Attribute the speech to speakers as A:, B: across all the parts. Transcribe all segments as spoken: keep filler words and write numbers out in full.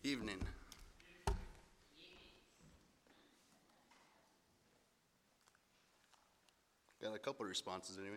A: Evening. Got a couple of responses anyway.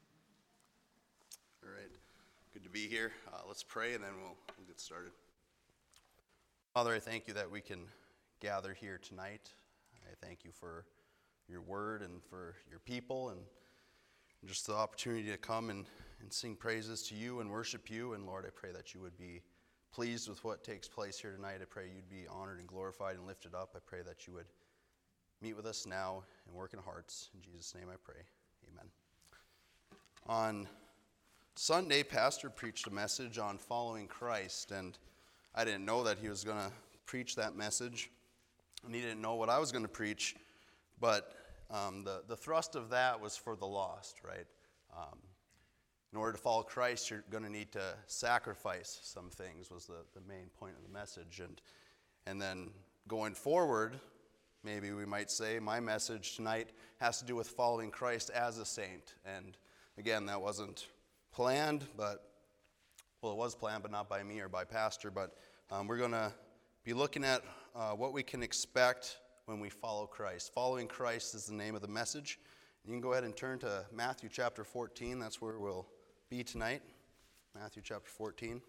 A: All right. Good to be here. Uh, let's pray and then we'll, we'll get started. Father, I thank you that we can gather here tonight. I thank you for your word and for your people and just the opportunity to come and, and sing praises to you and worship you. And Lord, I pray that you would be pleased with what takes place here tonight. I pray you'd be honored and glorified and lifted up. I pray that you would meet with us now and work in hearts. In Jesus' name I pray. Amen. On Sunday, Pastor preached a message on following Christ, and I didn't know that he was going to preach that message, and he didn't know what I was going to preach, but um, the, the thrust of that was for the lost, right? Um, In order to follow Christ, you're going to need to sacrifice some things, was the, the main point of the message. And and then going forward, maybe we might say, my message tonight has to do with following Christ as a saint. And again, that wasn't planned, but, well, it was planned, but not by me or by Pastor. But um, we're going to be looking at uh, what we can expect when we follow Christ. Following Christ is the name of the message. You can go ahead and turn to Matthew chapter fourteen. That's where we'll be tonight. Matthew chapter fourteen.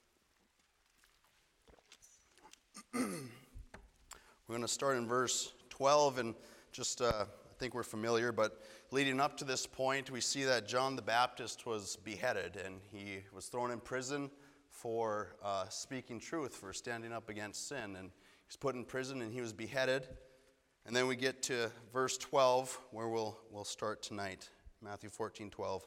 A: We're going to start in verse twelve, and just, uh, I think we're familiar, but leading up to this point, we see that John the Baptist was beheaded, and he was thrown in prison for uh, speaking truth, for standing up against sin, and he's put in prison, and he was beheaded. And then we get to verse twelve, where we'll we'll start tonight. Matthew fourteen twelve.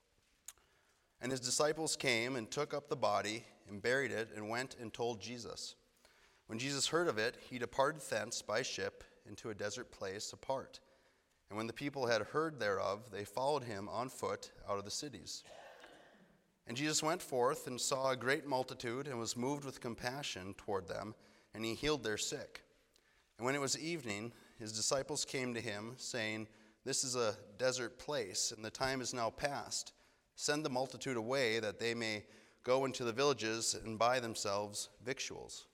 A: And his disciples came and took up the body and buried it and went and told Jesus. When Jesus heard of it, he departed thence by ship into a desert place apart. And when the people had heard thereof, they followed him on foot out of the cities. And Jesus went forth and saw a great multitude and was moved with compassion toward them, and he healed their sick. And when it was evening, his disciples came to him, saying, This is a desert place, and the time is now past. Send the multitude away, that they may go into the villages and buy themselves victuals.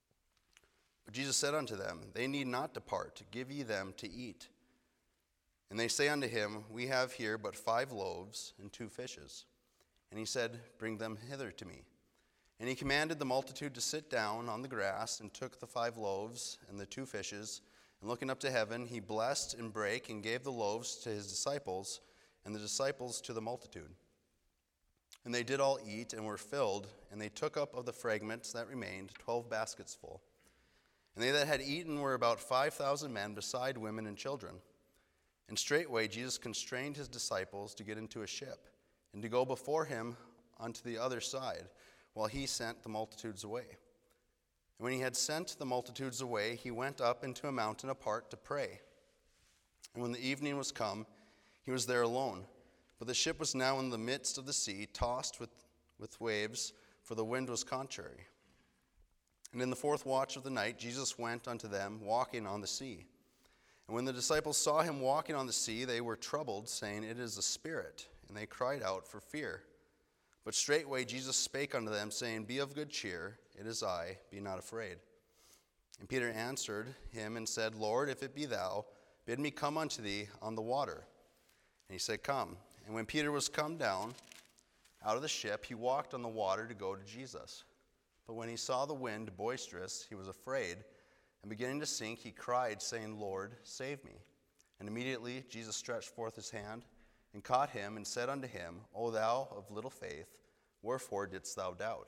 A: But Jesus said unto them, They need not depart. Give ye them to eat. And they say unto him, We have here but five loaves and two fishes. And he said, Bring them hither to me. And he commanded the multitude to sit down on the grass, and took the five loaves and the two fishes, and looking up to heaven, he blessed and brake, and gave the loaves to his disciples, and the disciples to the multitude. And they did all eat, and were filled, and they took up of the fragments that remained twelve baskets full. And they that had eaten were about five thousand men, beside women and children. And straightway Jesus constrained his disciples to get into a ship, and to go before him unto the other side, while he sent the multitudes away. And when he had sent the multitudes away, he went up into a mountain apart to pray. And when the evening was come, he was there alone. But the ship was now in the midst of the sea, tossed with, with waves, for the wind was contrary. And in the fourth watch of the night, Jesus went unto them, walking on the sea. And when the disciples saw him walking on the sea, they were troubled, saying, It is a spirit. And they cried out for fear. But straightway Jesus spake unto them, saying, Be of good cheer, it is I, be not afraid. And Peter answered him and said, Lord, if it be thou, bid me come unto thee on the water. And he said, Come. And when Peter was come down out of the ship, he walked on the water to go to Jesus. But when he saw the wind boisterous, he was afraid, and beginning to sink, he cried, saying, Lord, save me. And immediately Jesus stretched forth his hand, and caught him, and said unto him, O thou of little faith, wherefore didst thou doubt?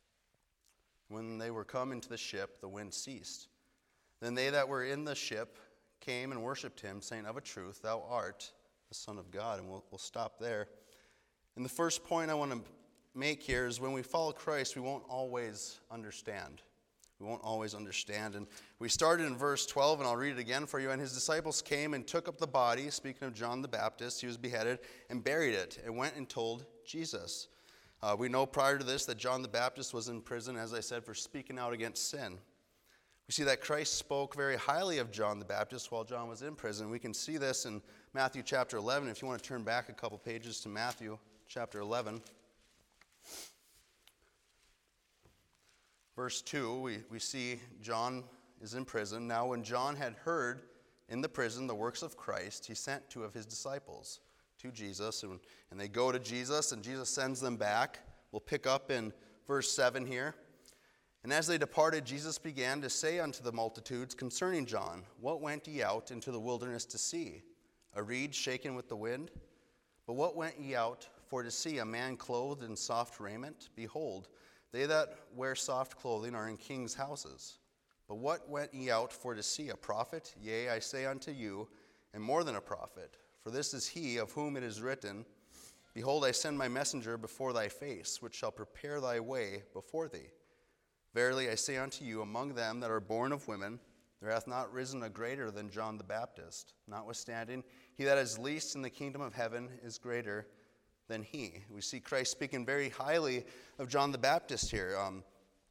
A: When they were come into the ship, the wind ceased. Then they that were in the ship came and worshipped him, saying, Of a truth, thou art the Son of God. And we'll, we'll stop there. And the first point I want to make here is when we follow Christ, we won't always understand. We won't always understand. And we started in verse twelve, and I'll read it again for you. And his disciples came and took up the body, speaking of John the Baptist, he was beheaded, and buried it, and went and told Jesus. Uh, we know prior to this that John the Baptist was in prison, as I said, for speaking out against sin. We see that Christ spoke very highly of John the Baptist while John was in prison. We can see this in Matthew chapter eleven. If you want to turn back a couple pages to Matthew chapter eleven. Verse two, we, we see John is in prison. Now when John had heard in the prison the works of Christ, he sent two of his disciples to Jesus, and, and they go to Jesus, and Jesus sends them back. We'll pick up in verse seven here. And as they departed, Jesus began to say unto the multitudes concerning John, What went ye out into the wilderness to see? A reed shaken with the wind? But what went ye out for to see? A man clothed in soft raiment? Behold, they that wear soft clothing are in kings' houses. But what went ye out for to see? A prophet? Yea, I say unto you, and more than a prophet. For this is he of whom it is written, Behold, I send my messenger before thy face, which shall prepare thy way before thee. Verily I say unto you, among them that are born of women, there hath not risen a greater than John the Baptist. Notwithstanding, he that is least in the kingdom of heaven is greater than he. We see Christ speaking very highly of John the Baptist here. Um,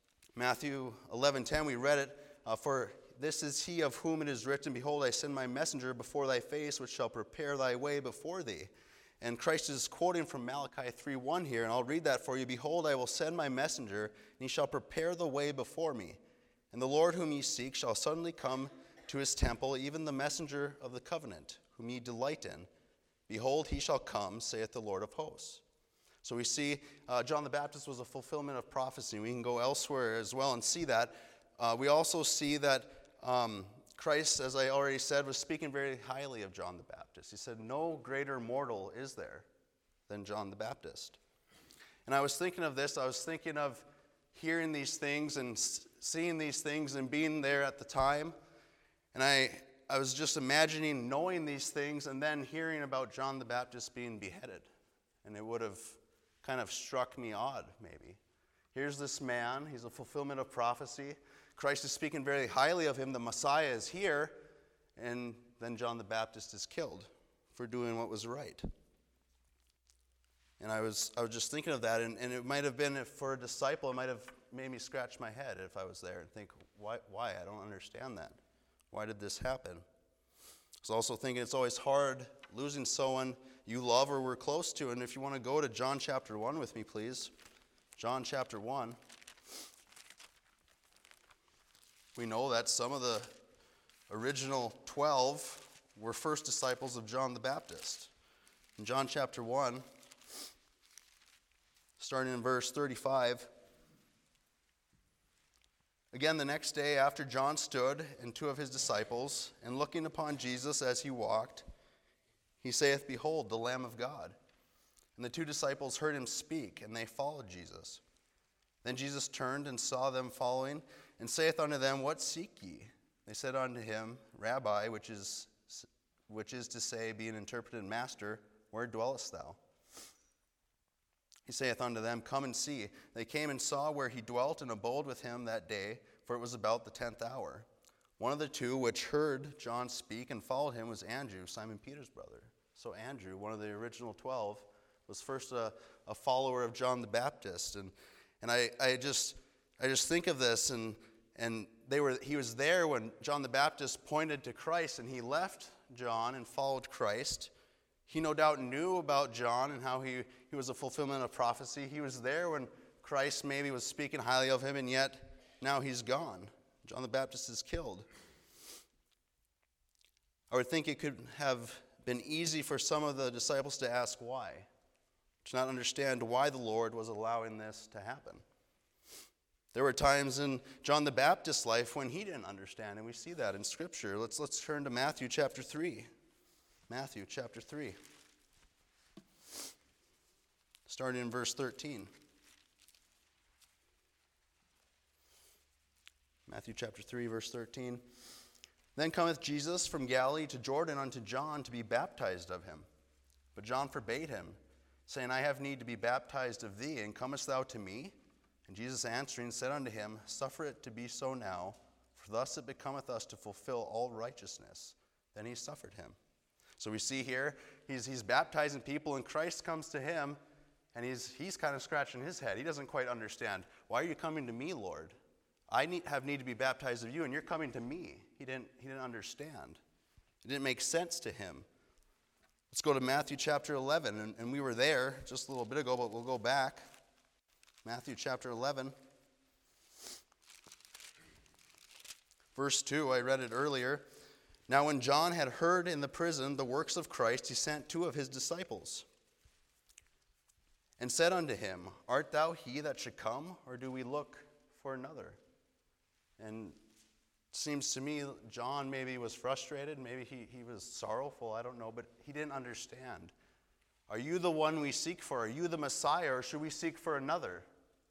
A: Matthew eleven ten, we read it, uh, For this is he of whom it is written, Behold, I send my messenger before thy face, which shall prepare thy way before thee. And Christ is quoting from Malachi three one here, and I'll read that for you. Behold, I will send my messenger, and he shall prepare the way before me. And the Lord whom ye seek shall suddenly come to his temple, even the messenger of the covenant, whom ye delight in. Behold, he shall come, saith the Lord of hosts. So we see uh, John the Baptist was a fulfillment of prophecy. We can go elsewhere as well and see that. Uh, we also see that um, Christ, as I already said, was speaking very highly of John the Baptist. He said, no greater mortal is there than John the Baptist. And I was thinking of this. I was thinking of hearing these things and seeing these things and being there at the time. And I, I was just imagining knowing these things and then hearing about John the Baptist being beheaded. And it would have kind of struck me odd, maybe. Here's this man. He's a fulfillment of prophecy. Christ is speaking very highly of him. The Messiah is here. And then John the Baptist is killed for doing what was right. And I was I was just thinking of that, and, and it might have been, if for a disciple, it might have made me scratch my head if I was there and think, why? Why? I don't understand that. Why did this happen? I was also thinking it's always hard losing someone you love or were close to. And if you want to go to John chapter one with me, please. John chapter one. We know that some of the original twelve were first disciples of John the Baptist. In John chapter one, starting in verse thirty-five, Again the next day after John stood and two of his disciples, and looking upon Jesus as he walked, he saith, Behold, the Lamb of God. And the two disciples heard him speak, and they followed Jesus. Then Jesus turned and saw them following, and saith unto them, What seek ye? They said unto him, Rabbi, which is which is to say, being interpreted, Master, where dwellest thou? He saith unto them, Come and see. They came and saw where he dwelt, and abode with him that day, for it was about the tenth hour. One of the two which heard John speak and followed him was Andrew, Simon Peter's brother. So Andrew, one of the original twelve, was first a, a follower of John the Baptist. And and I, I just I just think of this, and and they were he was there when John the Baptist pointed to Christ, and he left John and followed Christ. He no doubt knew about John and how he, he was a fulfillment of prophecy. He was there when Christ maybe was speaking highly of him, and yet now he's gone. John the Baptist is killed. I would think it could have been easy for some of the disciples to ask why, to not understand why the Lord was allowing this to happen. There were times in John the Baptist's life when he didn't understand, and we see that in Scripture. Let's, let's turn to Matthew chapter three. Matthew chapter three. Starting in verse thirteen. Matthew chapter three, verse thirteen. Then cometh Jesus from Galilee to Jordan unto John to be baptized of him. But John forbade him, saying, I have need to be baptized of thee, and comest thou to me? And Jesus answering said unto him, Suffer it to be so now, for thus it becometh us to fulfill all righteousness. Then he suffered him. So we see here, he's, he's baptizing people, and Christ comes to him, and he's, he's kind of scratching his head. He doesn't quite understand. Why are you coming to me, Lord? I need, have need to be baptized of you, and you're coming to me. He didn't, he didn't understand. It didn't make sense to him. Let's go to Matthew chapter eleven, and, and we were there just a little bit ago, but we'll go back. Matthew chapter eleven. Verse two, I read it earlier. Now when John had heard in the prison the works of Christ, he sent two of his disciples and said unto him, Art thou he that should come, or do we look for another? And it seems to me John maybe was frustrated, maybe he, he was sorrowful, I don't know, but he didn't understand. Are you the one we seek for? Are you the Messiah, or should we seek for another?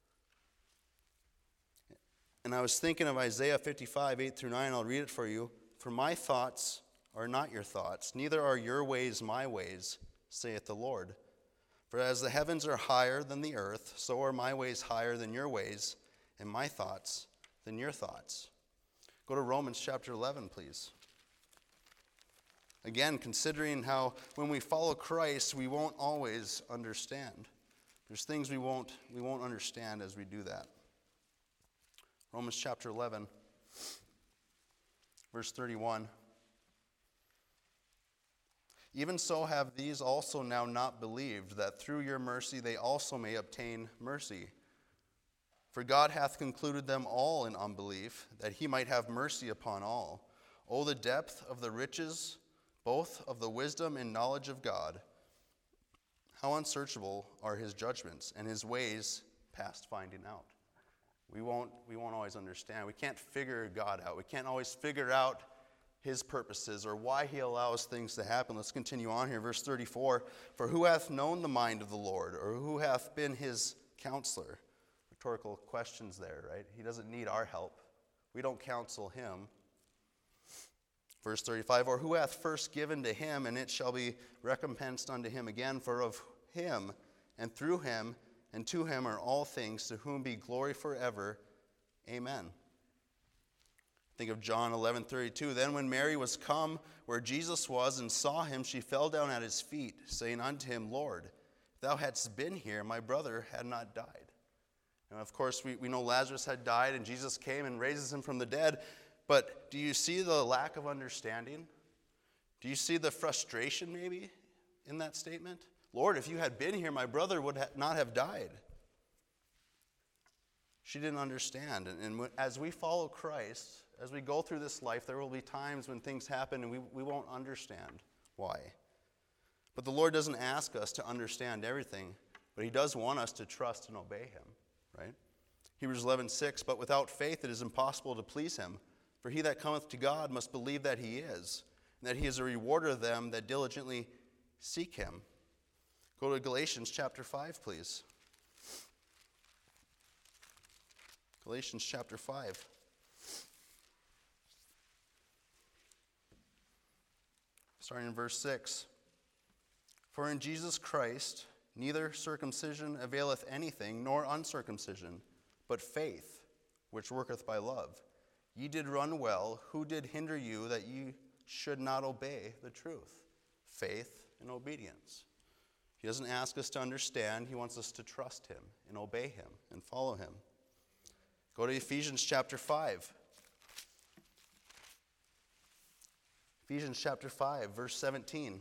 A: And I was thinking of Isaiah fifty-five, eight through nine. I'll read it for you. For my thoughts are not your thoughts, neither are your ways my ways, saith the Lord. For as the heavens are higher than the earth, so are my ways higher than your ways, and my thoughts than your thoughts. Go to Romans chapter eleven, please. Again, considering how when we follow Christ, we won't always understand. There's things we won't, we won't understand as we do that. Romans chapter eleven, verse thirty-one. Even so have these also now not believed, that through your mercy they also may obtain mercy. For God hath concluded them all in unbelief, that he might have mercy upon all. O the depth of the riches, both of the wisdom and knowledge of God! How unsearchable are his judgments, and his ways past finding out. We won't, we won't always understand. We can't figure God out. We can't always figure out his purposes or why he allows things to happen. Let's continue on here. Verse thirty-four, For who hath known the mind of the Lord, or who hath been his counselor? Rhetorical questions there, right? He doesn't need our help. We don't counsel him. Verse thirty-five, Or who hath first given to him, and it shall be recompensed unto him again, for of him, and through him, and to him are all things, to whom be glory forever. Amen. Think of John eleven thirty-two. Then when Mary was come where Jesus was and saw him, she fell down at his feet, saying unto him, Lord, if thou hadst been here, my brother had not died. And of course, we, we know Lazarus had died, and Jesus came and raises him from the dead. But do you see the lack of understanding? Do you see the frustration maybe in that statement? Lord, if you had been here, my brother would ha- not have died. She didn't understand. And, and as we follow Christ, as we go through this life, there will be times when things happen and we, we won't understand why. But the Lord doesn't ask us to understand everything, but he does want us to trust and obey him, right? Hebrews eleven six, But without faith it is impossible to please him. For he that cometh to God must believe that he is, and that he is a rewarder of them that diligently seek him. Go to Galatians chapter five, please. Galatians chapter five. Starting in verse six. For in Jesus Christ neither circumcision availeth anything, nor uncircumcision, but faith, which worketh by love. Ye did run well. Who did hinder you that ye should not obey the truth? Faith and obedience. He doesn't ask us to understand. He wants us to trust him and obey him and follow him. Go to Ephesians chapter five. Ephesians chapter five, verse seventeen.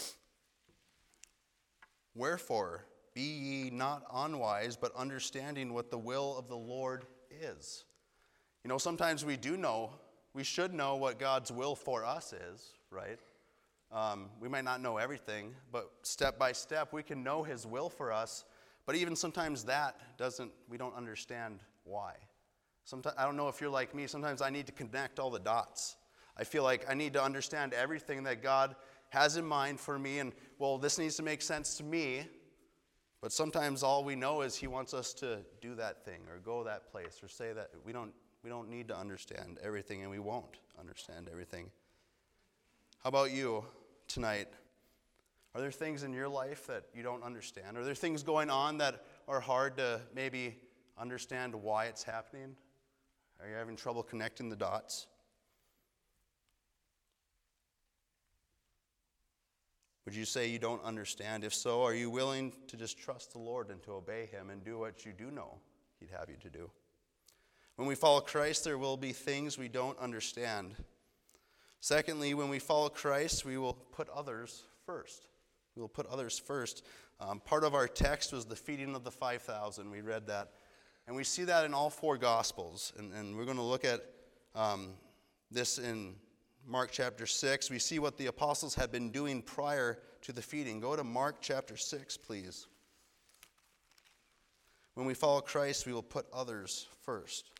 A: Wherefore, be ye not unwise, but understanding what the will of the Lord is. You know, sometimes we do know, we should know what God's will for us is, right? Um, we might not know everything, but step by step we can know his will for us. But even sometimes that doesn't, we don't understand why. Sometimes, I don't know if you're like me, sometimes I need to connect all the dots. I feel like I need to understand everything that God has in mind for me, and well, this needs to make sense to me. But sometimes all we know is he wants us to do that thing or go that place or say that. We don't We don't need to understand everything, and we won't understand everything. How about you tonight? Are there things in your life that you don't understand? Are there things going on that are hard to maybe understand why it's happening? Are you having trouble connecting the dots? Would you say you don't understand? If so, are you willing to just trust the Lord and to obey him and do what you do know he'd have you to do? When we follow Christ, there will be things we don't understand. Secondly, when we follow Christ, we will put others first. We will put others first. Um, part of our text was the feeding of the five thousand. We read that. And we see that in all four Gospels. And, and we're going to look at um, this in Mark chapter six. We see what the apostles had been doing prior to the feeding. Go to Mark chapter six, please. When we follow Christ, we will put others first.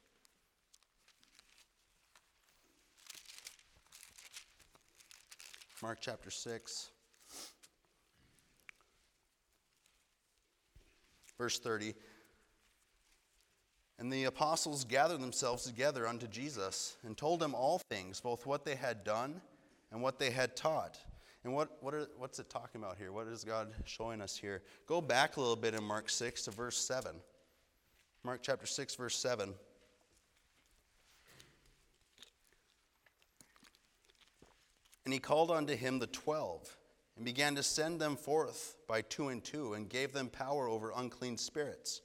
A: Mark chapter six, verse thirty. And the apostles gathered themselves together unto Jesus and told him all things, both what they had done and what they had taught. And what, what are, what's it talking about here? What is God showing us here? Go back a little bit in Mark six to verse seven. Mark chapter six, verse seven. And he called unto him the twelve, and began to send them forth by two and two, and gave them power over unclean spirits,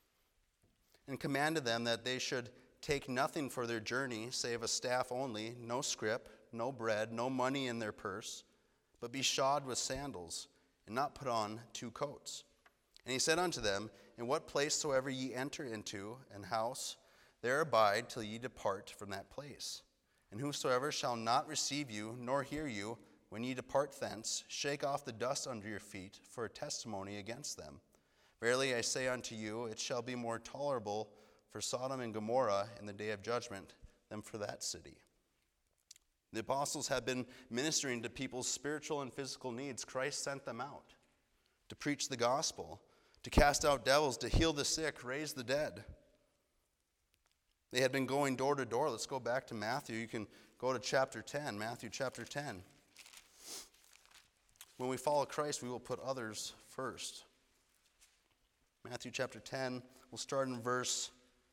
A: and commanded them that they should take nothing for their journey, save a staff only, no scrip, no bread, no money in their purse, but be shod with sandals, and not put on two coats. And he said unto them, In what place soever ye enter into an house, there abide till ye depart from that place. And whosoever shall not receive you, nor hear you, when ye depart thence, shake off the dust under your feet for a testimony against them. Verily I say unto you, it shall be more tolerable for Sodom and Gomorrah in the day of judgment than for that city. The apostles had been ministering to people's spiritual and physical needs. Christ sent them out to preach the gospel, to cast out devils, to heal the sick, raise the dead. They had been going door to door. Let's go back to Matthew. You can go to chapter ten, Matthew chapter ten. When we follow Christ, we will put others first. Matthew chapter ten, we'll start in verse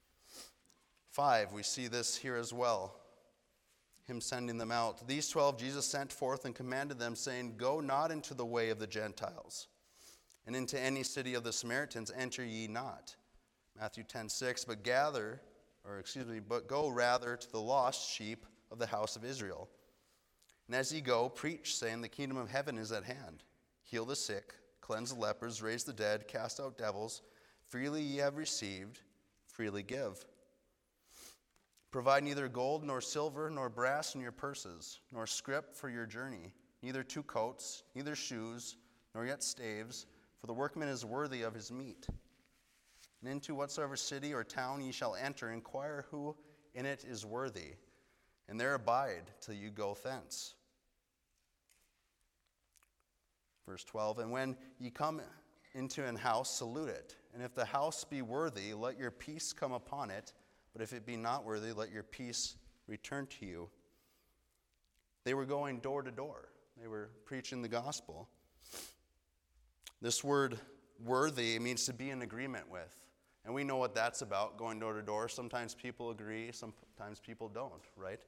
A: five. We see this here as well, him sending them out. These twelve Jesus sent forth and commanded them, saying, Go not into the way of the Gentiles, and into any city of the Samaritans enter ye not. Matthew ten six, but gather, or excuse me, but go rather to the lost sheep of the house of Israel. And as ye go, preach, saying, The kingdom of heaven is at hand. Heal the sick, cleanse the lepers, raise the dead, cast out devils. Freely ye have received, freely give. Provide neither gold nor silver nor brass in your purses, nor scrip for your journey, neither two coats, neither shoes, nor yet staves, for the workman is worthy of his meat. And into whatsoever city or town ye shall enter, inquire who in it is worthy, and there abide till you go thence. Verse twelve, And when ye come into an house, salute it. And if the house be worthy, let your peace come upon it. But if it be not worthy, let your peace return to you. They were going door to door. They were preaching the gospel. This word worthy means to be in agreement with. And we know what that's about, going door to door. Sometimes people agree, sometimes people don't, right?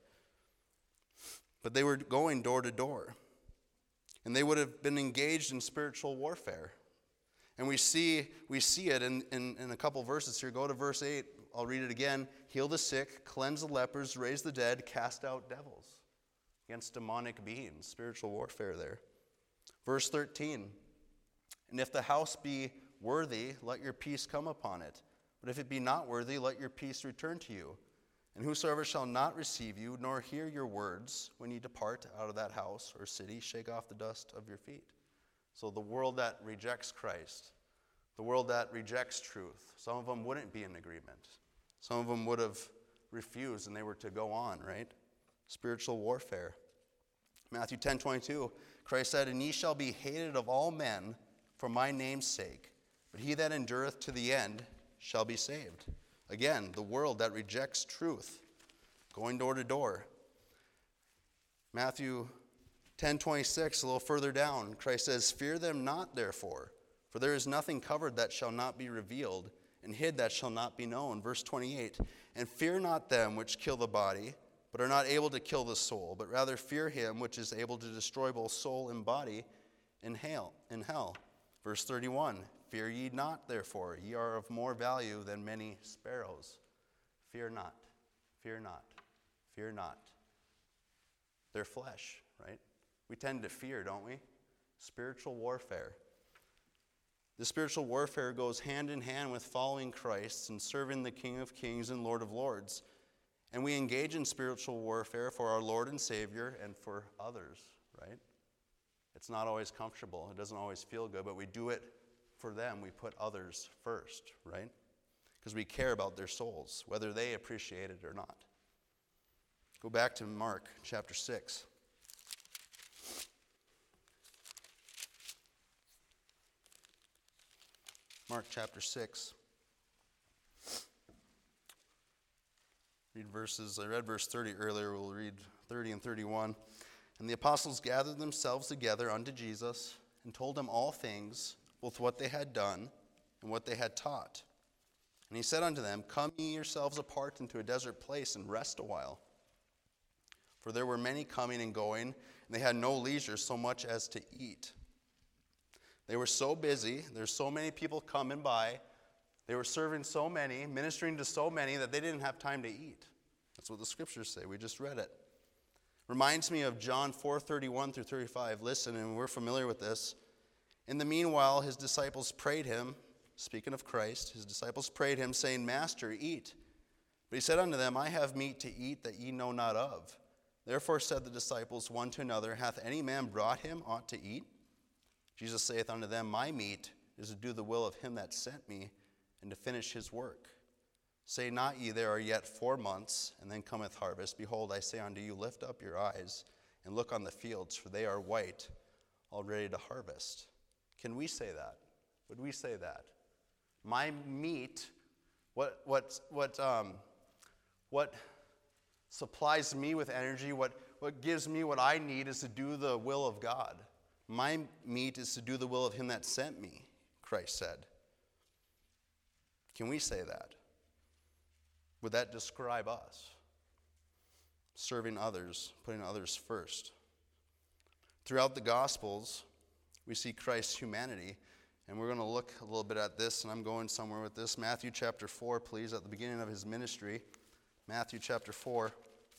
A: But they were going door to door. And they would have been engaged in spiritual warfare. And we see we see it in, in, in a couple verses here. Go to verse eight. I'll read it again. Heal the sick, cleanse the lepers, raise the dead, cast out devils. Against demonic beings, spiritual warfare there. Verse thirteen. And if the house be worthy, let your peace come upon it. But if it be not worthy, let your peace return to you. And whosoever shall not receive you, nor hear your words, when ye depart out of that house or city, shake off the dust of your feet. So the world that rejects Christ, the world that rejects truth, some of them wouldn't be in agreement. Some of them would have refused and they were to go on, right? Spiritual warfare. Matthew ten twenty-two, Christ said, And ye shall be hated of all men for my name's sake, but he that endureth to the end shall be saved. Again, the world that rejects truth, going door to door. Matthew ten twenty-six, a little further down, Christ says, Fear them not, therefore, for there is nothing covered that shall not be revealed, and hid that shall not be known. Verse twenty-eight, And fear not them which kill the body, but are not able to kill the soul, but rather fear him which is able to destroy both soul and body in hell. In hell. Verse thirty-one, Fear ye not, therefore, ye are of more value than many sparrows. Fear not, fear not, fear not. They're flesh, right? We tend to fear, don't we? Spiritual warfare. The spiritual warfare goes hand in hand with following Christ and serving the King of Kings and Lord of Lords. And we engage in spiritual warfare for our Lord and Savior and for others, right? It's not always comfortable. It doesn't always feel good, but we do it for them. We put others first, right? Because we care about their souls, whether they appreciate it or not. Go back to Mark chapter six. Mark chapter six. Read verses, I read verse thirty earlier, we'll read thirty and thirty-one. And the apostles gathered themselves together unto Jesus and told him all things, both what they had done and what they had taught. And he said unto them, Come ye yourselves apart into a desert place and rest a while. For there were many coming and going, and they had no leisure so much as to eat. They were so busy, there's so many people coming by, they were serving so many, ministering to so many that they didn't have time to eat. That's what the scriptures say. We just read it. Reminds me of John four thirty-one through thirty-five. Listen, and we're familiar with this. In the meanwhile, his disciples prayed him, speaking of Christ, his disciples prayed him, saying, Master, eat. But he said unto them, I have meat to eat that ye know not of. Therefore said the disciples one to another, Hath any man brought him aught to eat? Jesus saith unto them, My meat is to do the will of him that sent me, and to finish his work. Say not ye, there are yet four months, and then cometh harvest. Behold, I say unto you, lift up your eyes, and look on the fields, for they are white, all ready to harvest. Can we say that? Would we say that? My meat, what what what um what supplies me with energy, what, what gives me what I need is to do the will of God. My meat is to do the will of him that sent me, Christ said. Can we say that? Would that describe us? Serving others, putting others first. Throughout the Gospels, we see Christ's humanity, and we're going to look a little bit at this, and I'm going somewhere with this. Matthew chapter four, please, at the beginning of his ministry. Matthew chapter four.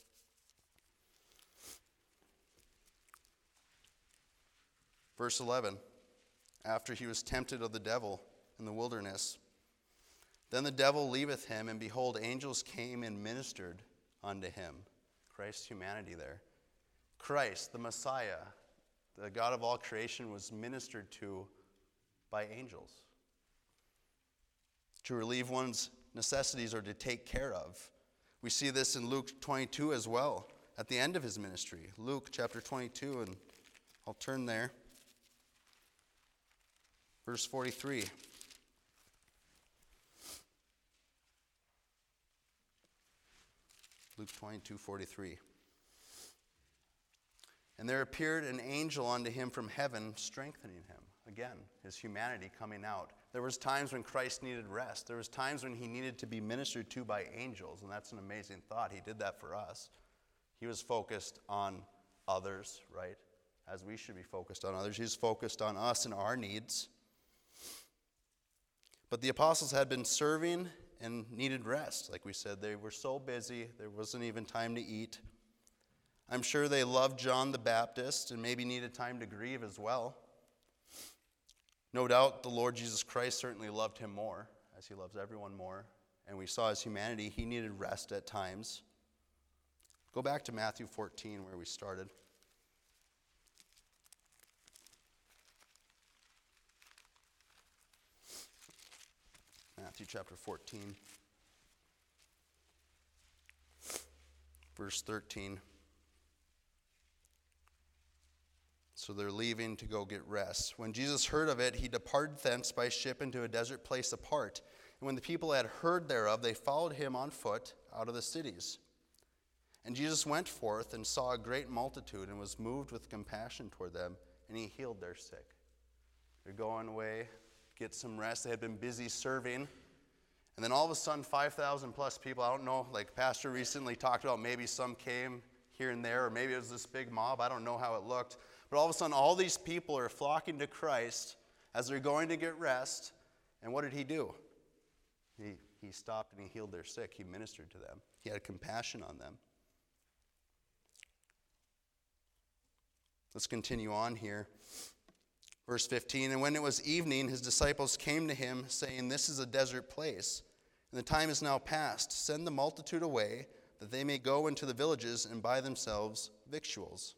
A: Verse eleven. After he was tempted of the devil in the wilderness, then the devil leaveth him, and behold, angels came and ministered unto him. Christ's humanity there. Christ, the Messiah, the God of all creation, was ministered to by angels to relieve one's necessities or to take care of. We see this in Luke twenty-two as well, at the end of his ministry. Luke chapter twenty-two, and I'll turn there. Verse forty-three. Luke twenty-two, forty-three. And there appeared an angel unto him from heaven, strengthening him. Again, his humanity coming out. There was times when Christ needed rest. There was times when he needed to be ministered to by angels, and that's an amazing thought. He did that for us. He was focused on others, right? As we should be focused on others. He's focused on us and our needs. But the apostles had been serving and needed rest. Like we said, they were so busy, there wasn't even time to eat. I'm sure they loved John the Baptist and maybe needed time to grieve as well. No doubt the Lord Jesus Christ certainly loved him more, as he loves everyone more. And we saw his humanity. He needed rest at times. Go back to Matthew fourteen, where we started. Matthew chapter fourteen, verse thirteen. So they're leaving to go get rest. When Jesus heard of it, he departed thence by ship into a desert place apart. And when the people had heard thereof, they followed him on foot out of the cities. And Jesus went forth and saw a great multitude and was moved with compassion toward them, and he healed their sick. They're going away, get some rest. They had been busy serving. And then all of a sudden, five thousand plus people, I don't know, like Pastor recently talked about, maybe some came here and there, or maybe it was this big mob. I don't know how it looked. But all of a sudden, all these people are flocking to Christ as they're going to get rest. And what did he do? He, he stopped and he healed their sick. He ministered to them. He had compassion on them. Let's continue on here. Verse fifteen, and when it was evening, his disciples came to him, saying, This is a desert place, and the time is now past. Send the multitude away, that they may go into the villages and buy themselves victuals.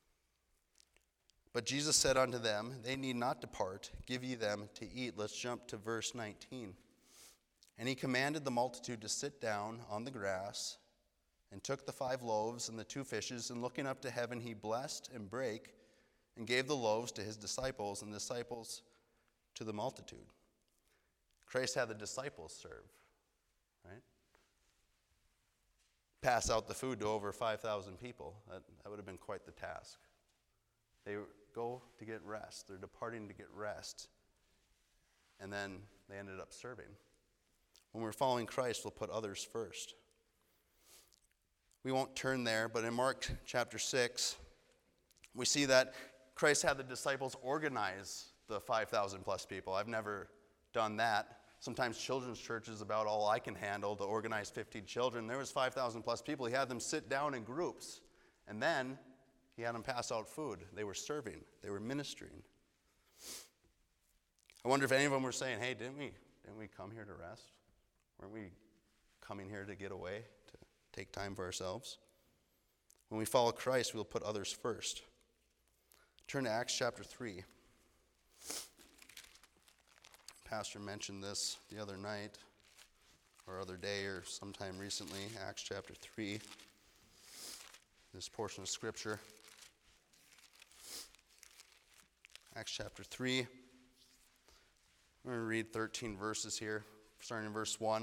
A: But Jesus said unto them, They need not depart. Give ye them to eat. Let's jump to verse nineteen. And he commanded the multitude to sit down on the grass, and took the five loaves and the two fishes, and looking up to heaven, he blessed and brake, and gave the loaves to his disciples, and the disciples to the multitude. Christ had the disciples serve, right? Pass out the food to over five thousand people. That, that would have been quite the task. They go to get rest. They're departing to get rest. And then they ended up serving. When we're following Christ, we'll put others first. We won't turn there, but in Mark chapter six, we see that Christ had the disciples organize the five thousand plus people. I've never done that. Sometimes children's church is about all I can handle to organize fifteen children. There was five thousand plus people. He had them sit down in groups, and then he had them pass out food. They were serving. They were ministering. I wonder if any of them were saying, hey, didn't we, didn't we come here to rest? Weren't we coming here to get away, to take time for ourselves? When we follow Christ, we'll put others first. Turn to Acts chapter three. Pastor mentioned this the other night, or other day, or sometime recently. Acts chapter three. This portion of Scripture. Acts chapter three. I'm going to read thirteen verses here, starting in verse one.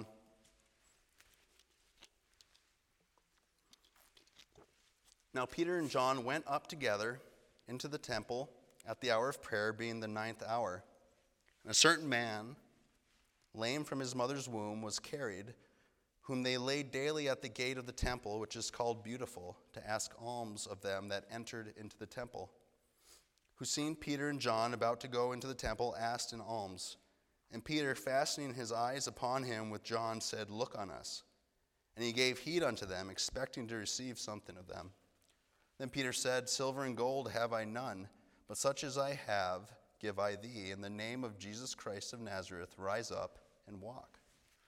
A: Now Peter and John went up together into the temple at the hour of prayer, being the ninth hour. And a certain man, lame from his mother's womb, was carried, whom they laid daily at the gate of the temple, which is called Beautiful, to ask alms of them that entered into the temple. Who, seeing Peter and John about to go into the temple, asked an alms. And Peter, fastening his eyes upon him with John, said, Look on us. And he gave heed unto them, expecting to receive something of them. Then Peter said, Silver and gold have I none, but such as I have give I thee. In the name of Jesus Christ of Nazareth, rise up and walk.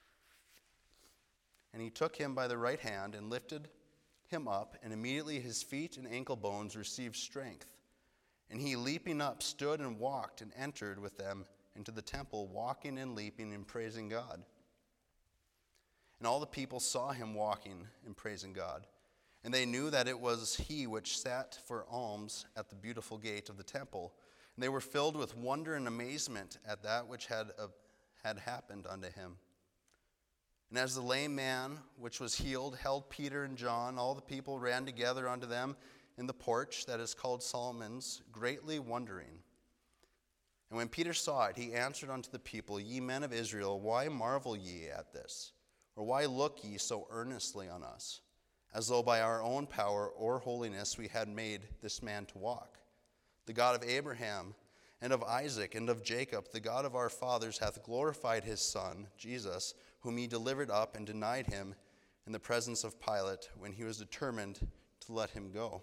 A: And he took him by the right hand and lifted him up, and immediately his feet and ankle bones received strength. And he, leaping up, stood and walked and entered with them into the temple, walking and leaping and praising God. And all the people saw him walking and praising God. And they knew that it was he which sat for alms at the Beautiful gate of the temple. And they were filled with wonder and amazement at that which had, uh, had happened unto him. And as the lame man which was healed held Peter and John, all the people ran together unto them in the porch that is called Solomon's, greatly wondering. And when Peter saw it, he answered unto the people, Ye men of Israel, why marvel ye at this? Or why look ye so earnestly on us, as though by our own power or holiness we had made this man to walk? The God of Abraham and of Isaac and of Jacob, the God of our fathers, hath glorified his Son, Jesus, whom he delivered up and denied him in the presence of Pilate, when he was determined to let him go.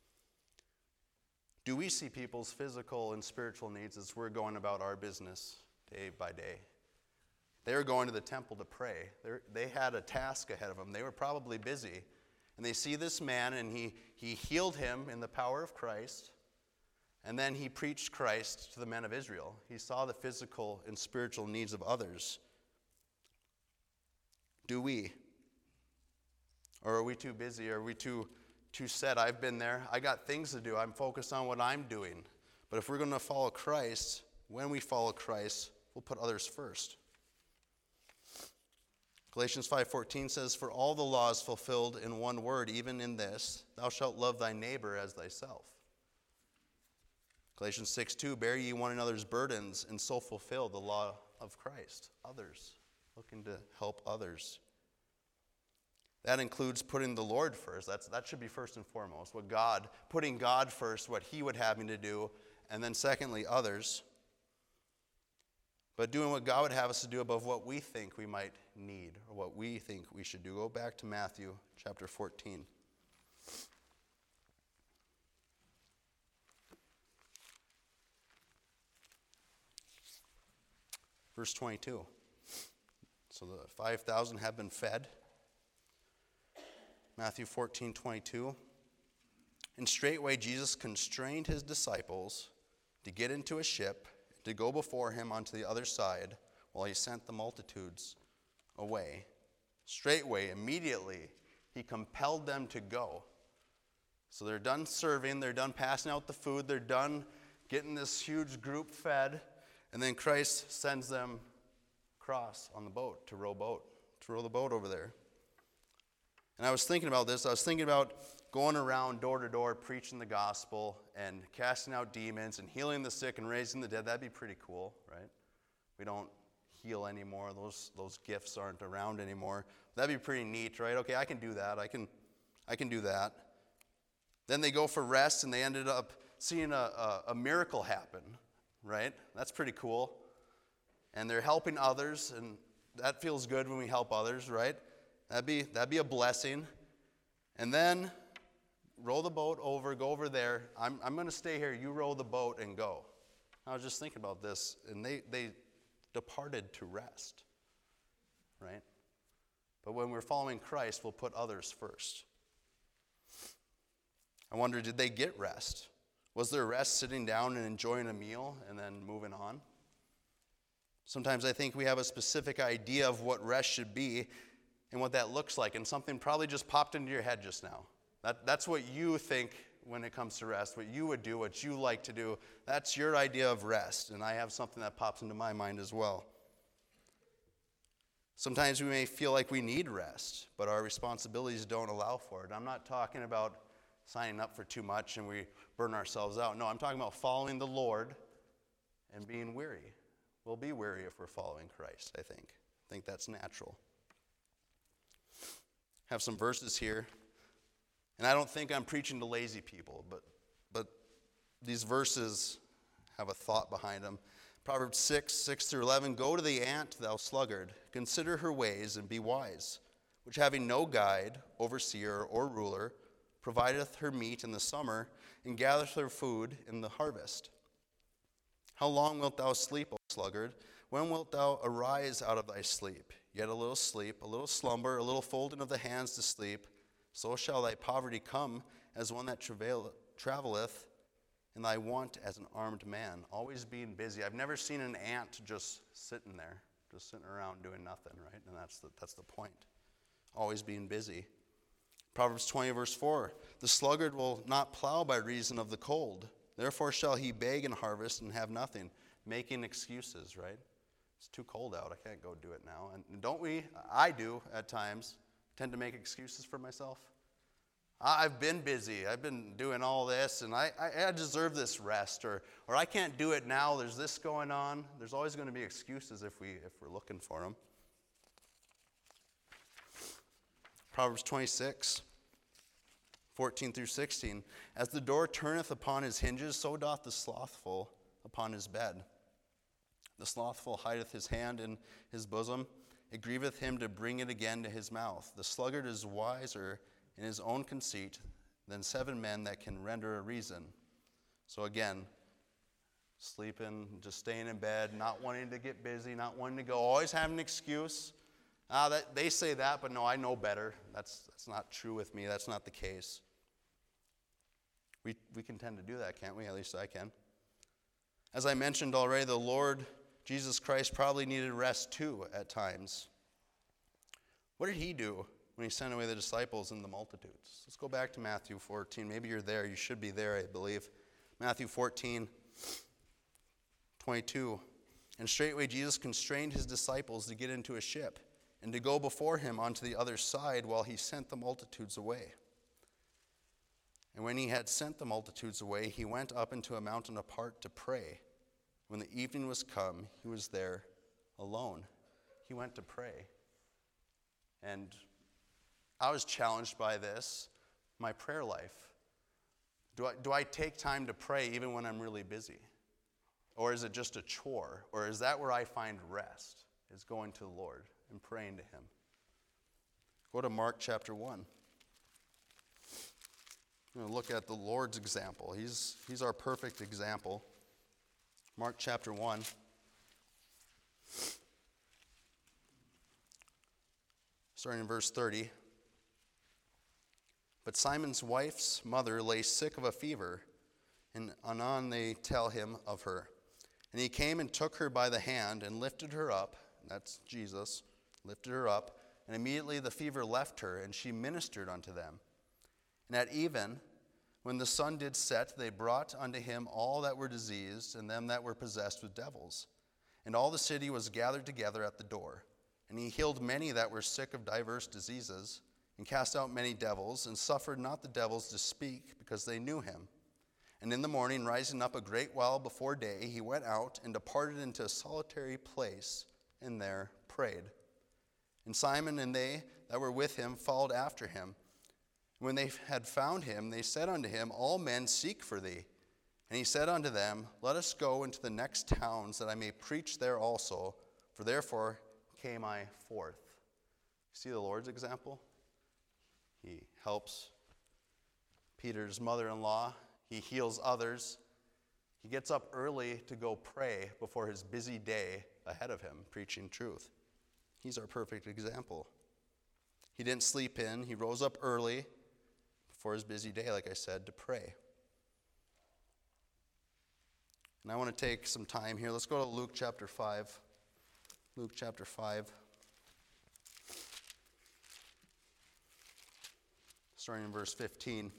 A: Do we see people's physical and spiritual needs as we're going about our business day by day? They were going to the temple to pray. They're, they had a task ahead of them. They were probably busy. And they see this man, and he, he healed him in the power of Christ. And then he preached Christ to the men of Israel. He saw the physical and spiritual needs of others. Do we? Or are we too busy? Are we too... Too set? I've been there. I got things to do. I'm focused on what I'm doing. But if we're going to follow Christ, when we follow Christ, we'll put others first. Galatians five fourteen says, For all the law is fulfilled in one word, even in this, thou shalt love thy neighbor as thyself. Galatians six two, Bear ye one another's burdens, and so fulfill the law of Christ. Others, looking to help others. That includes putting the Lord first. That's, that should be first and foremost. What God, putting God first, what he would have me to do, and then secondly, others. But doing what God would have us to do above what we think we might need, or what we think we should do. Go back to Matthew chapter fourteen. Verse twenty-two. So the five thousand have been fed. Matthew fourteen twenty-two. And straightway Jesus constrained his disciples to get into a ship, to go before him onto the other side, while he sent the multitudes away. Straightway, immediately, he compelled them to go. So they're done serving, they're done passing out the food, they're done getting this huge group fed, and then Christ sends them across on the boat, to row boat, to row the boat over there. And I was thinking about this, I was thinking about going around door to door preaching the gospel and casting out demons and healing the sick and raising the dead. That'd be pretty cool, right? We don't heal anymore. Those those gifts aren't around anymore. That'd be pretty neat, right? Okay, I can do that. I can I can do that. Then they go for rest and they ended up seeing a, a, a miracle happen, right? That's pretty cool. And they're helping others, and that feels good when we help others, right? That'd be that'd be a blessing. And then row the boat over, go over there. I'm I'm going to stay here. You row the boat and go. I was just thinking about this, and they, they departed to rest, right? But when we're following Christ, we'll put others first. I wonder, did they get rest? Was there rest sitting down and enjoying a meal and then moving on? Sometimes I think we have a specific idea of what rest should be and what that looks like, and something probably just popped into your head just now. That, that's what you think when it comes to rest, what you would do, what you like to do. That's your idea of rest, and I have something that pops into my mind as well. Sometimes we may feel like we need rest, but our responsibilities don't allow for it. I'm not talking about signing up for too much and we burn ourselves out. No, I'm talking about following the Lord and being weary. We'll be weary if we're following Christ, I think. I think that's natural. Have some verses here. And I don't think I'm preaching to lazy people, but but these verses have a thought behind them. Proverbs six, six through eleven, Go to the ant, thou sluggard, consider her ways and be wise, which having no guide, overseer, or ruler, provideth her meat in the summer, and gathereth her food in the harvest. How long wilt thou sleep, O sluggard? When wilt thou arise out of thy sleep? Yet a little sleep, a little slumber, a little folding of the hands to sleep, so shall thy poverty come as one that travail, traveleth, and thy want as an armed man. Always being busy. I've never seen an ant just sitting there, just sitting around doing nothing, right? And that's the, that's the point. Always being busy. Proverbs twenty, verse four, The sluggard will not plow by reason of the cold. Therefore shall he beg and harvest and have nothing. Making excuses, right? It's too cold out. I can't go do it now. And don't we? I do at times. Tend to make excuses for myself. I've been busy. I've been doing all this, and I, I, I deserve this rest, or or I can't do it now. There's this going on. There's always going to be excuses if we if we're looking for them. Proverbs twenty-six, fourteen through sixteen. As the door turneth upon his hinges, so doth the slothful upon his bed. The slothful hideth his hand in his bosom. It grieveth him to bring it again to his mouth. The sluggard is wiser in his own conceit than seven men that can render a reason. So again, sleeping, just staying in bed, not wanting to get busy, not wanting to go, always having an excuse. Ah, that they say that, but no, I know better. That's that's not true with me. That's not the case. We we can tend to do that, can't we? At least I can. As I mentioned already, the Lord Jesus Christ probably needed rest too at times. What did he do when he sent away the disciples and the multitudes? Let's go back to Matthew fourteen. Maybe you're there. You should be there, I believe. Matthew fourteen, twenty-two. And straightway Jesus constrained his disciples to get into a ship and to go before him onto the other side while he sent the multitudes away. And when he had sent the multitudes away, he went up into a mountain apart to pray. When the evening was come, he was there alone. He went to pray. And I was challenged by this, my prayer life. Do I, do I take time to pray even when I'm really busy? Or is it just a chore? Or is that where I find rest, is going to the Lord and praying to him? Go to Mark chapter one. I'm going to look at the Lord's example. He's, he's our perfect example. Mark chapter one. Starting in verse thirty. But Simon's wife's mother lay sick of a fever, and anon they tell him of her. And he came and took her by the hand and lifted her up. That's Jesus, lifted her up. And immediately the fever left her, and she ministered unto them. And at even, when the sun did set, they brought unto him all that were diseased, and them that were possessed with devils. And all the city was gathered together at the door. And he healed many that were sick of divers diseases, and cast out many devils, and suffered not the devils to speak, because they knew him. And in the morning, rising up a great while before day, he went out and departed into a solitary place, and there prayed. And Simon and they that were with him followed after him. When they had found him, they said unto him, All men seek for thee. And he said unto them, Let us go into the next towns, that I may preach there also, for therefore came I forth. See the Lord's example? He helps Peter's mother-in-law. He heals others. He gets up early to go pray before his busy day ahead of him, preaching truth. He's our perfect example. He didn't sleep in. He rose up early before his busy day, like I said, to pray. And I want to take some time here. Let's go to Luke chapter five. Luke chapter five. Starting in verse fifteen.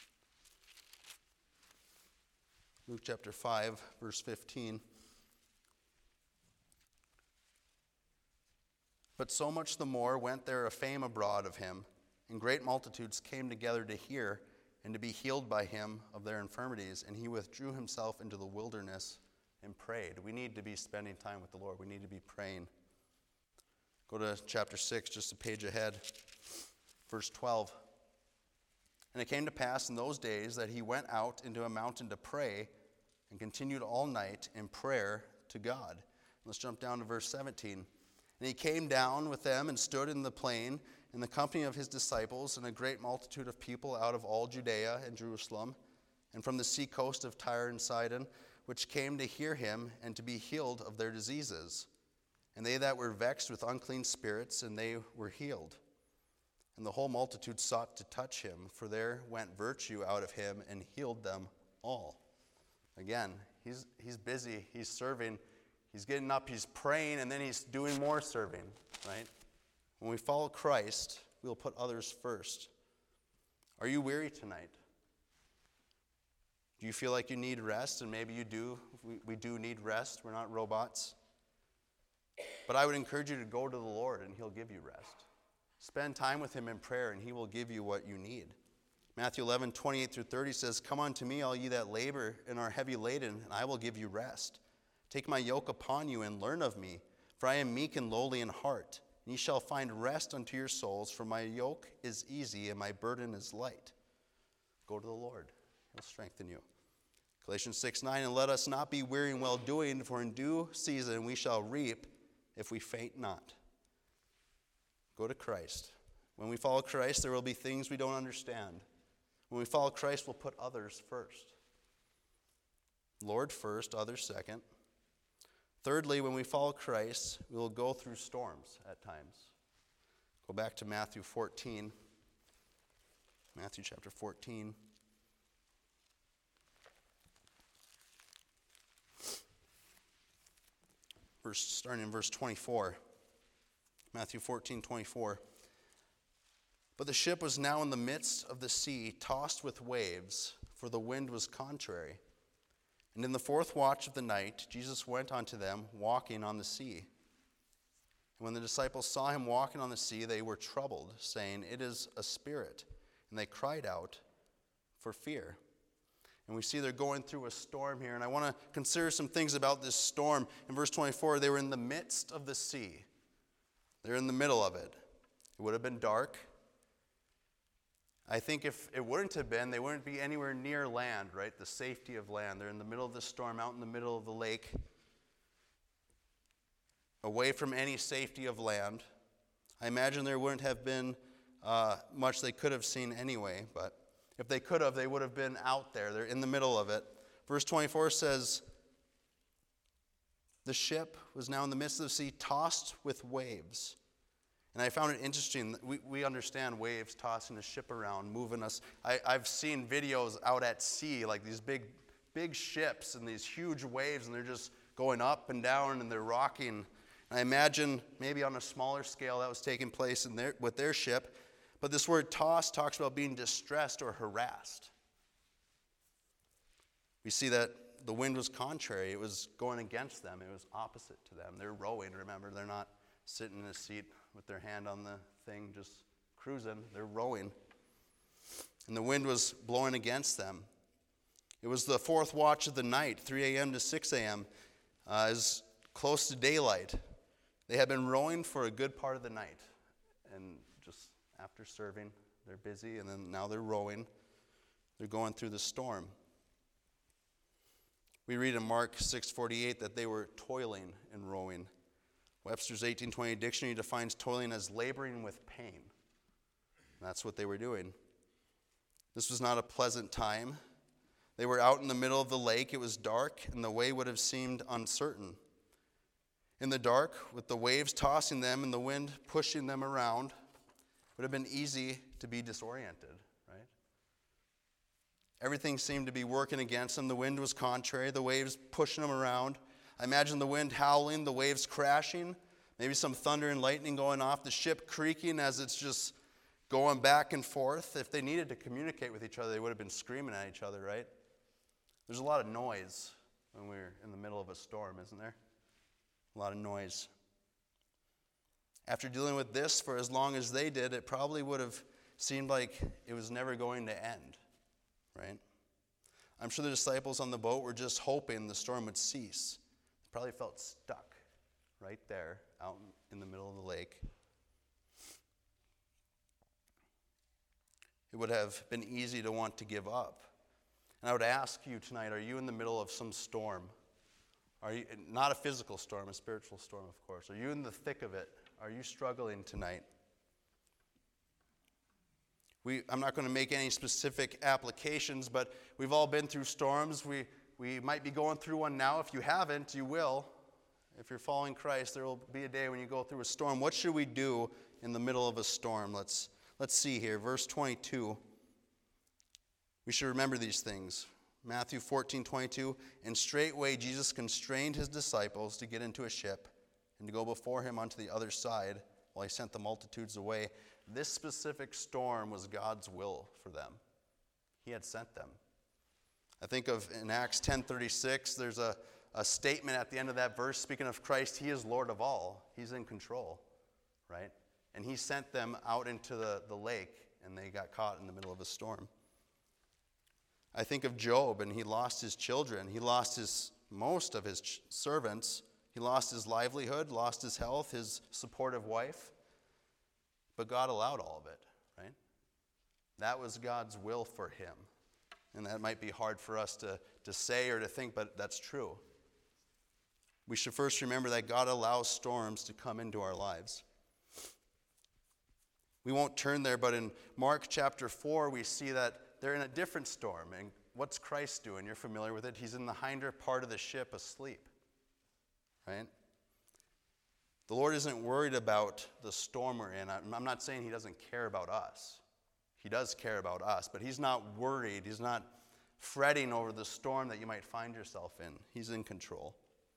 A: Luke chapter five, verse fifteen. But so much the more went there a fame abroad of him, and great multitudes came together to hear and to be healed by him of their infirmities. And he withdrew himself into the wilderness and prayed. We need to be spending time with the Lord. We need to be praying. Go to chapter six, just a page ahead, verse twelve. And it came to pass in those days that he went out into a mountain to pray, and continued all night in prayer to God. Let's jump down to verse seventeen. And he came down with them and stood in the plain in the company of his disciples, and a great multitude of people out of all Judea and Jerusalem, and from the seacoast of Tyre and Sidon, which came to hear him and to be healed of their diseases. And they that were vexed with unclean spirits, and they were healed. And the whole multitude sought to touch him, for there went virtue out of him and healed them all. Again, he's he's busy, he's serving, he's getting up, he's praying, and then he's doing more serving, right? When we follow Christ, we'll put others first. Are you weary tonight? Do you feel like you need rest? And maybe you do. We, we do need rest. We're not robots. But I would encourage you to go to the Lord, and he'll give you rest. Spend time with him in prayer, and he will give you what you need. Matthew eleven, twenty-eight through thirty says, Come unto me, all ye that labor and are heavy laden, and I will give you rest. Take my yoke upon you, and learn of me, for I am meek and lowly in heart, and ye shall find rest unto your souls, for my yoke is easy, and my burden is light. Go to the Lord. He'll strengthen you. Galatians six, nine, And let us not be weary in well-doing, for in due season we shall reap if we faint not. Go to Christ. When we follow Christ, there will be things we don't understand. When we follow Christ, we'll put others first. Lord first, others second. Thirdly, when we follow Christ, we will go through storms at times. Go back to Matthew fourteen. Matthew chapter fourteen. Verse, starting in verse twenty-four. Matthew fourteen, twenty-four. But the ship was now in the midst of the sea, tossed with waves, for the wind was contrary. And in the fourth watch of the night, Jesus went unto them, walking on the sea. And when the disciples saw him walking on the sea, they were troubled, saying, It is a spirit. And they cried out for fear. And we see they're going through a storm here. And I want to consider some things about this storm. In verse twenty-four, they were in the midst of the sea. They're in the middle of it. It would have been dark. I think if it wouldn't have been, they wouldn't be anywhere near land, right? The safety of land. They're in the middle of the storm, out in the middle of the lake, away from any safety of land. I imagine there wouldn't have been uh, much they could have seen anyway, but if they could have, they would have been out there. They're in the middle of it. Verse twenty-four says, The ship was now in the midst of the sea, tossed with waves. And I found it interesting. That we, we understand waves tossing the ship around, moving us. I, I've seen videos out at sea, like these big, big ships and these huge waves, and they're just going up and down and they're rocking. And I imagine maybe on a smaller scale that was taking place in their, with their ship. But this word toss talks about being distressed or harassed. We see that the wind was contrary. It was going against them. It was opposite to them. They're rowing, remember. They're not sitting in a seat with their hand on the thing, just cruising. They're rowing. And the wind was blowing against them. It was the fourth watch of the night, three a.m. to six a.m., uh, as close to daylight. They had been rowing for a good part of the night. And just after serving, they're busy, and then now they're rowing. They're going through the storm. We read in Mark six forty-eight that they were toiling and rowing. Webster's eighteen twenty dictionary defines toiling as laboring with pain. That's what they were doing. This was not a pleasant time. They were out in the middle of the lake. It was dark, and the way would have seemed uncertain. In the dark, with the waves tossing them and the wind pushing them around, it would have been easy to be disoriented, right? Everything seemed to be working against them. The wind was contrary, the waves pushing them around. I imagine the wind howling, the waves crashing, maybe some thunder and lightning going off, the ship creaking as it's just going back and forth. If they needed to communicate with each other, they would have been screaming at each other, right? There's a lot of noise when we're in the middle of a storm, isn't there? A lot of noise. After dealing with this for as long as they did, it probably would have seemed like it was never going to end, right? I'm sure the disciples on the boat were just hoping the storm would cease. They probably felt stuck right there out in the middle of the lake. It would have been easy to want to give up. And I would ask you tonight, are you in the middle of some storm? Are you, not a physical storm, a spiritual storm, of course. Are you in the thick of it? Are you struggling tonight? We, I'm not going to make any specific applications, but we've all been through storms. We, we might be going through one now. If you haven't, you will. If you're following Christ, there will be a day when you go through a storm. What should we do in the middle of a storm? Let's, let's see here. Verse twenty-two. We should remember these things. Matthew fourteen twenty-two. And straightway Jesus constrained his disciples to get into a ship and to go before him onto the other side while he sent the multitudes away. This specific storm was God's will for them. He had sent them. I think of in Acts ten thirty-six, there's a, a statement at the end of that verse speaking of Christ. He is Lord of all. He's in control, right? And he sent them out into the, the lake, and they got caught in the middle of a storm. I think of Job, and he lost his children. He lost his most of his ch- servants. He lost his livelihood, lost his health, his supportive wife. But God allowed all of it, right? That was God's will for him. And that might be hard for us to, to say or to think, but that's true. We should first remember that God allows storms to come into our lives. We won't turn there, but in Mark chapter four, we see that they're in a different storm. And what's Christ doing? You're familiar with it. He's in the hinder part of the ship asleep, right? The Lord isn't worried about the storm we're in. I'm not saying he doesn't care about us. He does care about us, but he's not worried. He's not fretting over the storm that you might find yourself in. He's in control.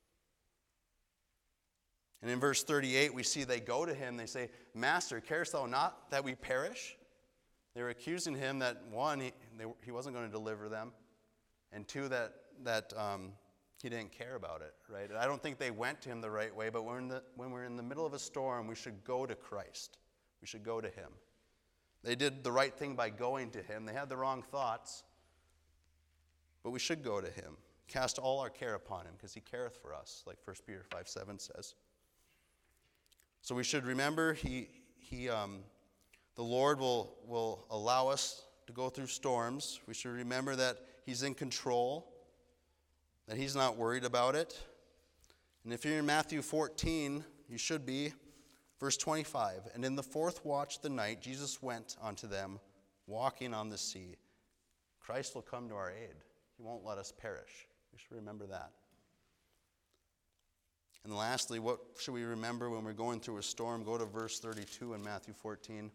A: And in verse thirty-eight, we see they go to him. They say, Master, carest thou not that we perish? They were accusing him that, one, he, they, he wasn't going to deliver them, and two, that, that um, he didn't care about it, right? And I don't think they went to him the right way, but when, the, when we're in the middle of a storm, we should go to Christ. We should go to him. They did the right thing by going to him. They had the wrong thoughts, but we should go to him. Cast all our care upon him, because he careth for us, like First Peter five seven says. So we should remember he, he, um, the Lord will, will allow us to go through storms. We should remember that he's in control, that he's not worried about it. And if you're in Matthew fourteen, you should be. Verse twenty-five, and in the fourth watch of the night, Jesus went unto them, walking on the sea. Christ will come to our aid. He won't let us perish. We should remember that. And lastly, what should we remember when we're going through a storm? Go to verse thirty-two in Matthew fourteen.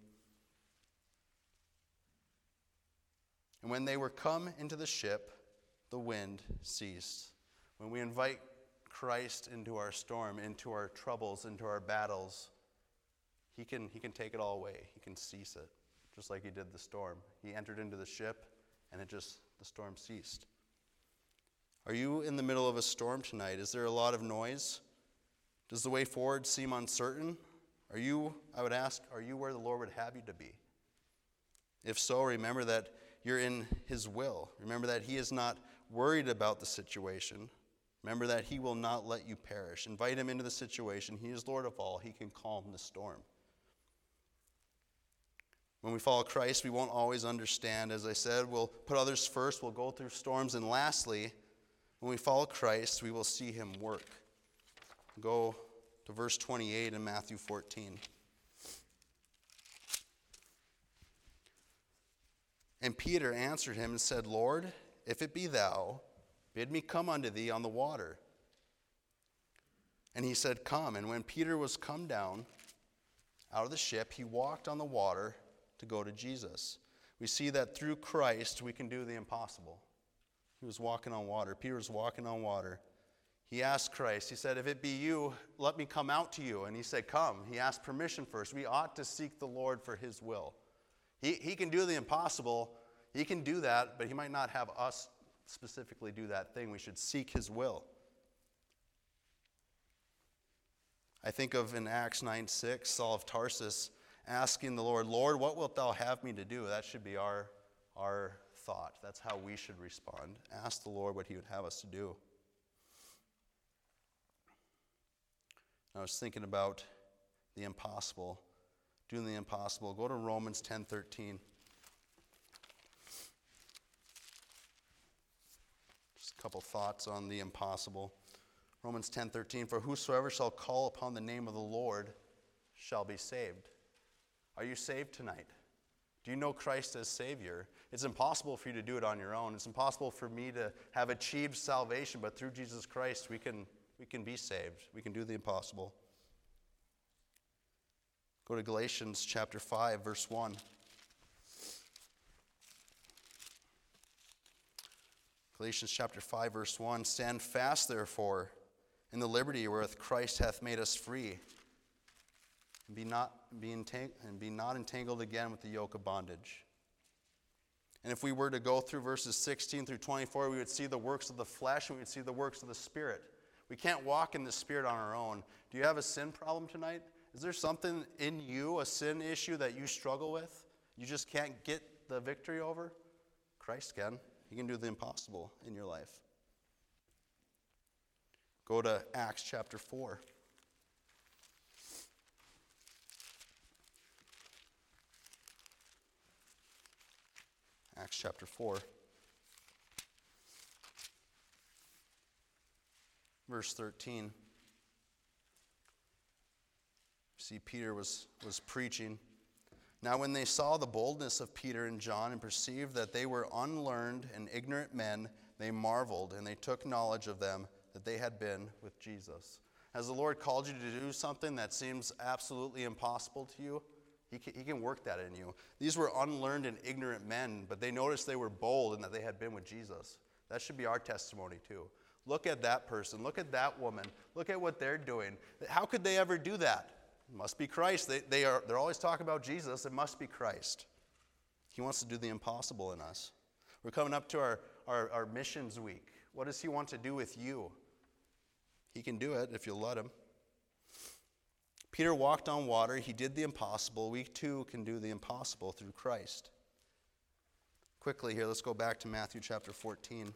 A: And when they were come into the ship, the wind ceased. When we invite Christ into our storm, into our troubles, into our battles, he can, he can take it all away. He can cease it, just like he did the storm. He entered into the ship, and it just, the storm ceased. Are you in the middle of a storm tonight? Is there a lot of noise? Does the way forward seem uncertain? Are you, I would ask, are you where the Lord would have you to be? If so, remember that you're in his will. Remember that he is not worried about the situation. Remember that he will not let you perish. Invite him into the situation. He is Lord of all. He can calm the storm. When we follow Christ, we won't always understand. As I said, we'll put others first. We'll go through storms. And lastly, when we follow Christ, we will see him work. Go to verse twenty-eight in Matthew fourteen. And Peter answered him and said, Lord, if it be thou, bid me come unto thee on the water. And he said, Come. And when Peter was come down out of the ship, he walked on the water to go to Jesus. We see that through Christ we can do the impossible. He was walking on water. Peter was walking on water. He asked Christ, he said, if it be you, let me come out to you. And he said, come. He asked permission first. We ought to seek the Lord for his will. He, he can do the impossible. He can do that, but he might not have us specifically do that thing. We should seek his will. I think of in Acts nine six, Saul of Tarsus asking the Lord, Lord, what wilt thou have me to do? That should be our, our thought. That's how we should respond. Ask the Lord what he would have us to do. I was thinking about the impossible, doing the impossible. Go to Romans ten thirteen. Just a couple thoughts on the impossible. Romans ten thirteen, for whosoever shall call upon the name of the Lord shall be saved. Are you saved tonight? Do you know Christ as Savior? It's impossible for you to do it on your own. It's impossible for me to have achieved salvation, but through Jesus Christ we can We can be saved. We can do the impossible. Go to Galatians chapter five, verse one. Galatians chapter five, verse one. Stand fast, therefore, in the liberty wherewith Christ hath made us free, and be not, be entang- and be not entangled again with the yoke of bondage. And if we were to go through verses sixteen through twenty-four, we would see the works of the flesh and we would see the works of the Spirit. We can't walk in the Spirit on our own. Do you have a sin problem tonight? Is there something in you, a sin issue that you struggle with? You just can't get the victory over? Christ can. He can do the impossible in your life. Go to Acts chapter four. Acts chapter four. Verse thirteen. See, Peter was, was preaching. Now when they saw the boldness of Peter and John and perceived that they were unlearned and ignorant men, they marveled, and they took knowledge of them that they had been with Jesus. Has the Lord called you to do something that seems absolutely impossible to you? He can, he can work that in you. These were unlearned and ignorant men, but they noticed they were bold and that they had been with Jesus. That should be our testimony too. Look at that person. Look at that woman. Look at what they're doing. How could they ever do that? It must be Christ. They, they are, they're always talking about Jesus. It must be Christ. He wants to do the impossible in us. We're coming up to our, our, our missions week. What does he want to do with you? He can do it if you'll let him. Peter walked on water. He did the impossible. We too can do the impossible through Christ. Quickly here, let's go back to Matthew chapter fourteen.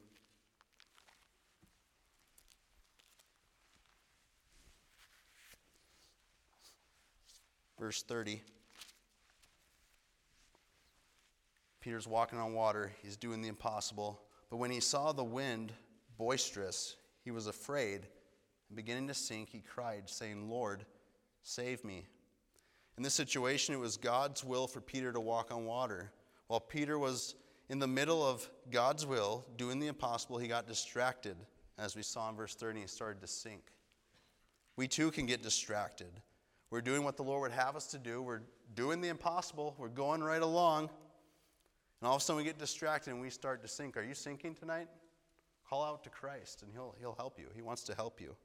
A: Verse thirty. Peter's walking on water. He's doing the impossible. But when he saw the wind boisterous, he was afraid. And beginning to sink, he cried, saying, Lord, save me. In this situation, it was God's will for Peter to walk on water. While Peter was in the middle of God's will, doing the impossible, he got distracted. As we saw in verse thirty, he started to sink. we too can get distracted. We're doing what the Lord would have us to do. We're doing the impossible. We're going right along. And all of a sudden we get distracted and we start to sink. Are you sinking tonight? Call out to Christ and he'll, he'll help you. He wants to help you.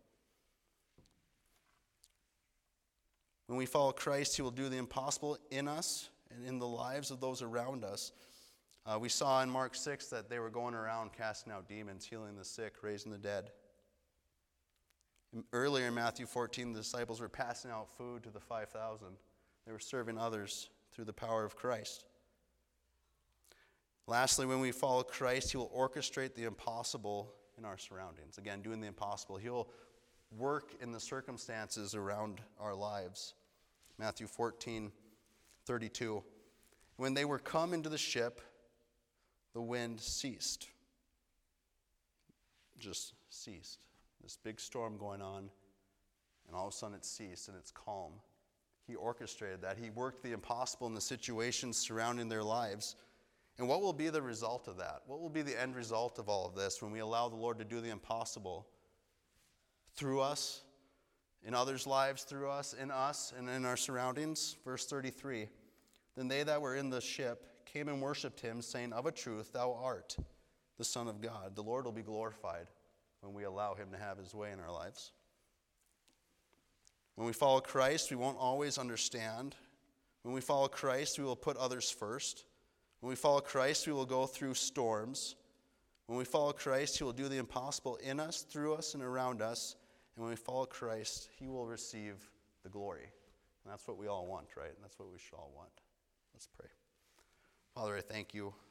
A: When we follow Christ, he will do the impossible in us and in the lives of those around us. Uh, we saw in Mark six that they were going around casting out demons, healing the sick, raising the dead. Earlier in Matthew fourteen, the disciples were passing out food to the five thousand. They were serving others through the power of Christ. Lastly, when we follow Christ, he will orchestrate the impossible in our surroundings. Again, doing the impossible. He'll work in the circumstances around our lives. Matthew fourteen thirty-two. When they were come into the ship, the wind ceased. Just ceased. This big storm going on, and all of a sudden it ceased and it's calm. He orchestrated that. He worked the impossible in the situations surrounding their lives. And what will be the result of that? What will be the end result of all of this when we allow the Lord to do the impossible through us, in others' lives, through us, in us, and in our surroundings? Verse thirty-three, then they that were in the ship came and worshipped him, saying, of a truth, thou art the Son of God. The Lord will be glorified when we allow him to have his way in our lives. When we follow Christ, we won't always understand. When we follow Christ, we will put others first. When we follow Christ, we will go through storms. When we follow Christ, he will do the impossible in us, through us, and around us. And when we follow Christ, he will receive the glory. And that's what we all want, right? And that's what we should all want. Let's pray. Father, I thank you